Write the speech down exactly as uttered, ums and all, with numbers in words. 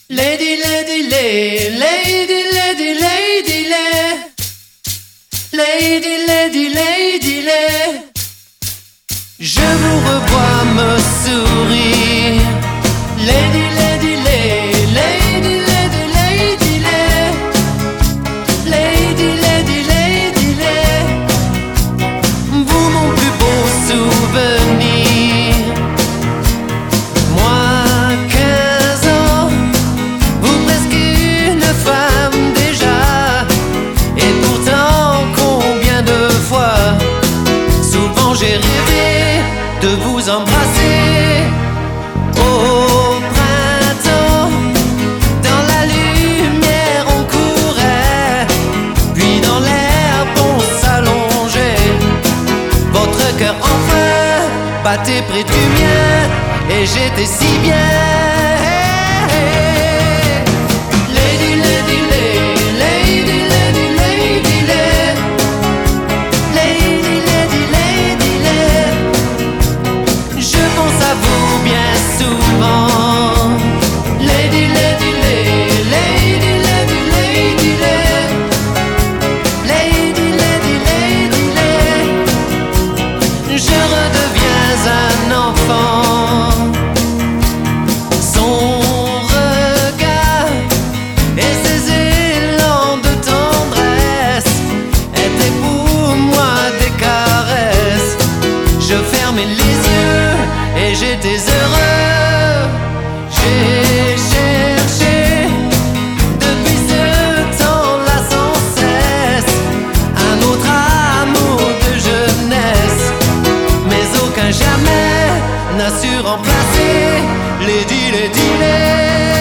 Lady, lady, lady, lady, lady, lady, lady, lady, lady, lady. Je vous revois me sourire. Lady, lady, lady, lady, lady, lady, lady, lady, lady, lady. Vous mon plus beau souvenir. Moi quinze ans, vous presque une femme déjà. Et pourtant combien de fois souvent j'ai rêvé de vous embrasser. Au printemps, dans la lumière on courait, puis dans l'herbe on s'allongeait. Votre cœur enfin battait près du mien, et j'étais si bien. Lady, lady, lady, lady, lady, lady, lady, lady, lady, lady. Je pense à vous bien souvent. Lady, lady, lady, lady, lady, lady, lady, lady, lady, lady. Je redeviens un enfant. Son regard et ses élans de tendresse étaient pour moi des caresses. Je fermais les yeux et j'étais heureux. J'ai cherché depuis ce temps-là sans cesse un autre amour de jeunesse, mais aucun jamais n'a su remplacer Lady, Lady, Lady.